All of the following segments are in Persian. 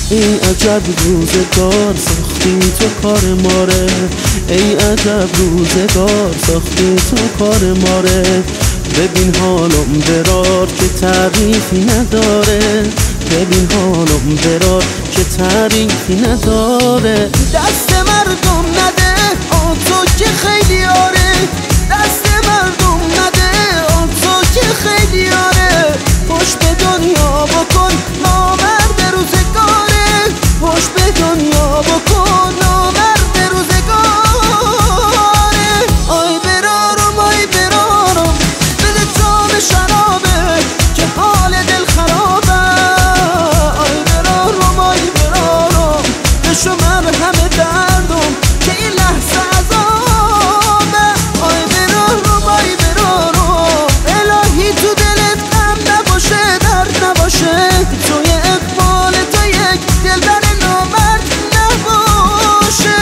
ای عجب روزگار ساختی تو کار ماره، ای عجب روزگار ساختی تو کار ماره. ببین حالم برار که تعریفی نداره، ببین حالم برار که تعریفی نداره. دست مردم نده آن تو که خیلی آره، دست مردم نده آن تو که خیلی آره. خوش به دنیا بکن نامرد روزگاره، خوش به دنیا بکن نامرد روزگاره. آی برارم آی برارم دل جام شرابه که حال دل خرابه. آی برارم آی برارم بشو مرهم دردم که این لحظه عذابه. آی برارم آی برارم الهی تو دلت غم نباشه درد نباشه، توی اقبال تو یک دلبر نامرد نباشه.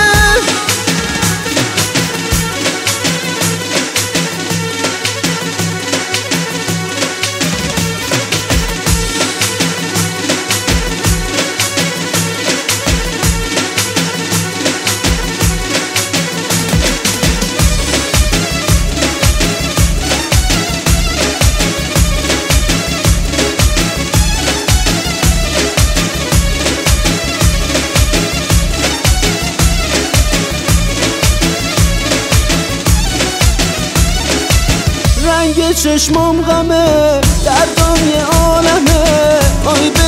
رنگ چشمام غمه دردم یه عالمه. آی